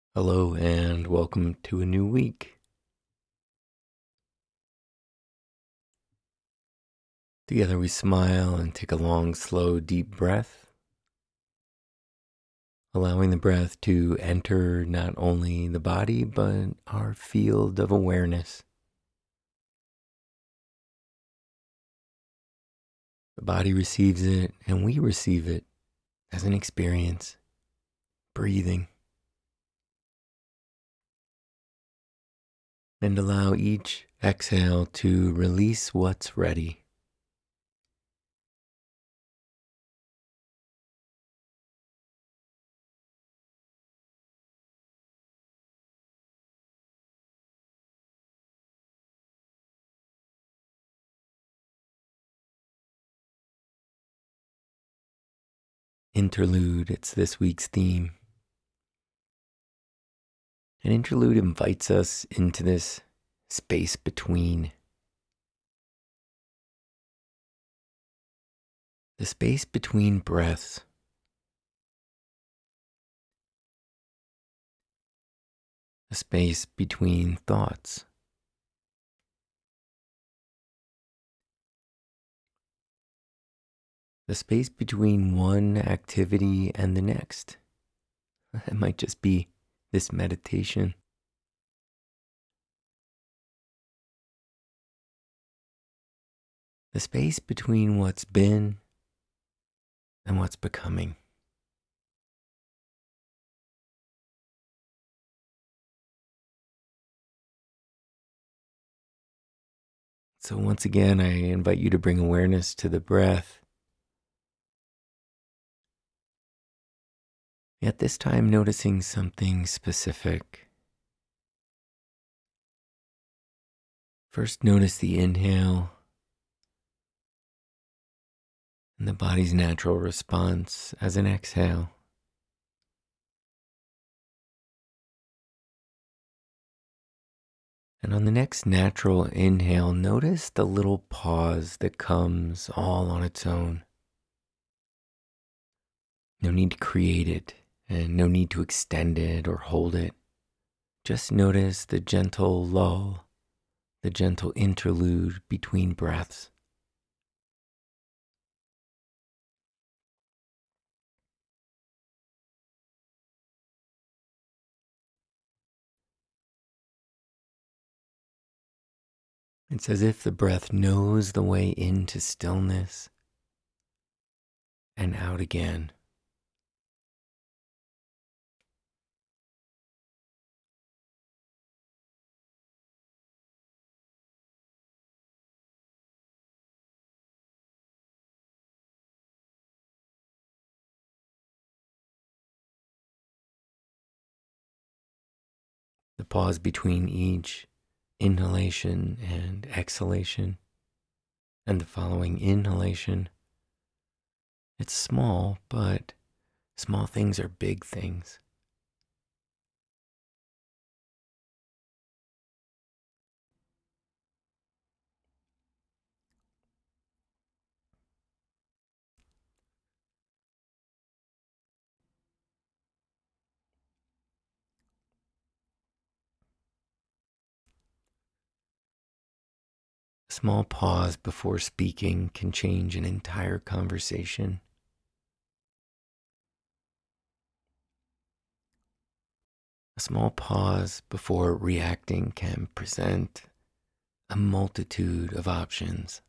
Hello and welcome to a new week. Together we smile and take a long, slow, deep breath, allowing the breath to enter not only the body but our field of awareness. The body receives it and we receive it as an experience, breathing, and allow each exhale to release what's ready. Interlude, it's this week's theme. An interlude invites us into this space between. The space between breaths. The space between thoughts. The space between one activity and the next. It might just be this meditation. The space between what's been and what's becoming. So once again, I invite you to bring awareness to the breath. Yet this time noticing something specific. First, notice the inhale and the body's natural response as an exhale. And on the next natural inhale, notice the little pause that comes all on its own. No need to create it, and no need to extend it or hold it. Just notice the gentle lull, the gentle interlude between breaths. It's as if the breath knows the way into stillness and out again. The pause between each inhalation and exhalation, and the following inhalation. It's small, but small things are big things. A small pause before speaking can change an entire conversation. A small pause before reacting can present a multitude of options.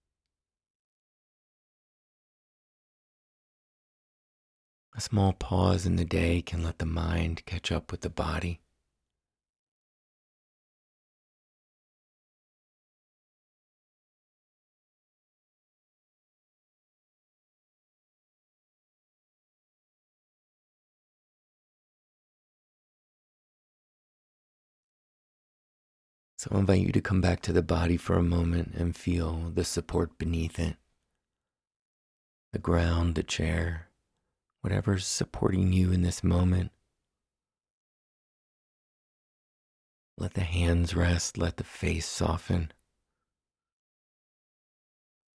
A small pause in the day can let the mind catch up with the body. So I invite you to come back to the body for a moment and feel the support beneath it. The ground, the chair, whatever's supporting you in this moment. Let the hands rest, let the face soften.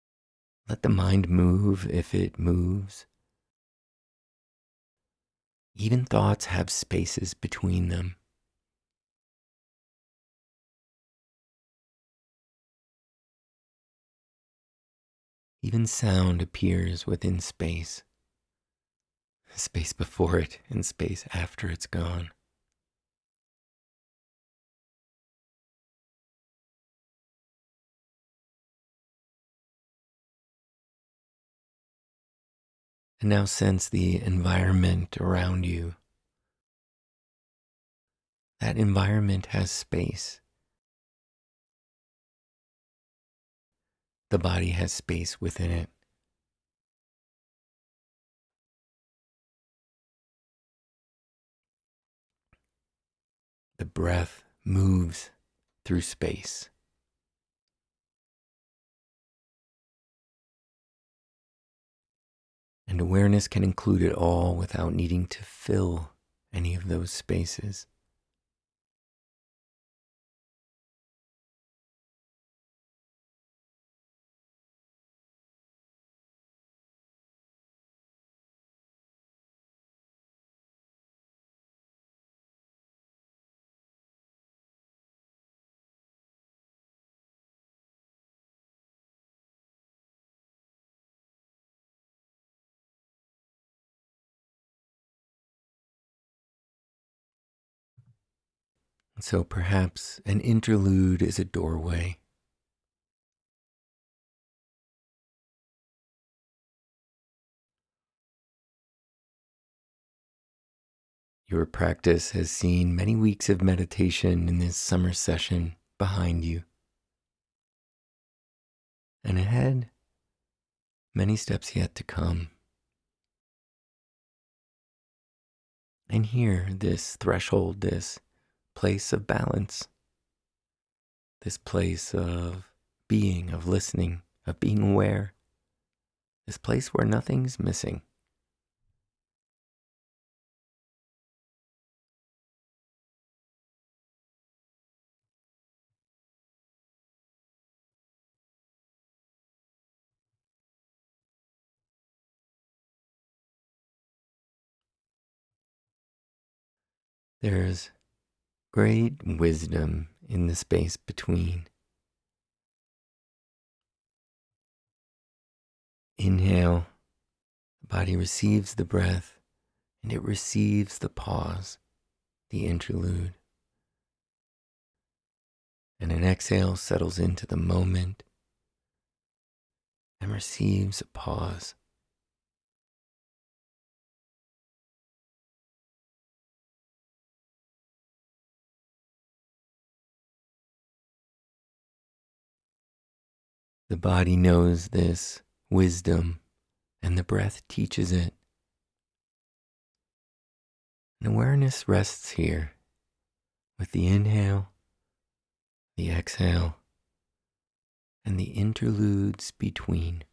Let the mind move if it moves. Even thoughts have spaces between them. Even sound appears within space, space before it and space after it's gone. And now sense the environment around you. That environment has space. The body has space within it. The breath moves through space. And awareness can include it all without needing to fill any of those spaces. So perhaps an interlude is a doorway. Your practice has seen many weeks of meditation in this summer session behind you. And ahead, many steps yet to come. And here, this threshold, this place of balance, this place of being, of listening, of being aware, this place where nothing's missing. There's great wisdom in the space between. Inhale, the body receives the breath, and it receives the pause, the interlude. And an exhale settles into the moment and receives a pause. The body knows this wisdom, and the breath teaches it. And awareness rests here with the inhale, the exhale, and the interludes between.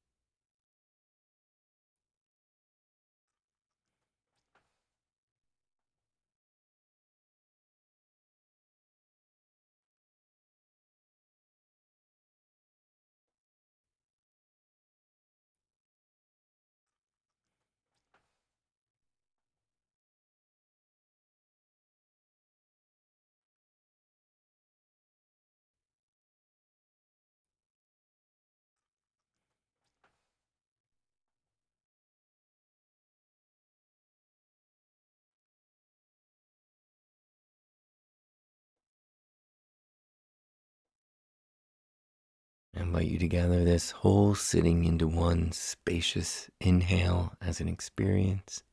I invite you to gather this whole sitting into one spacious inhale as an experience.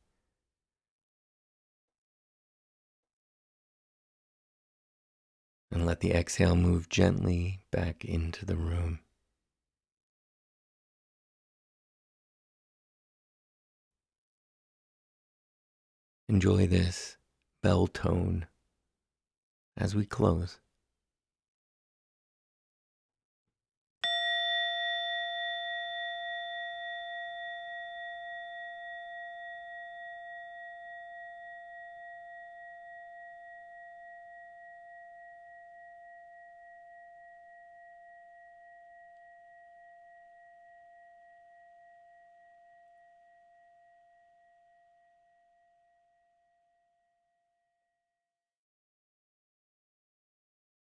And let the exhale move gently back into the room. Enjoy this bell tone as we close.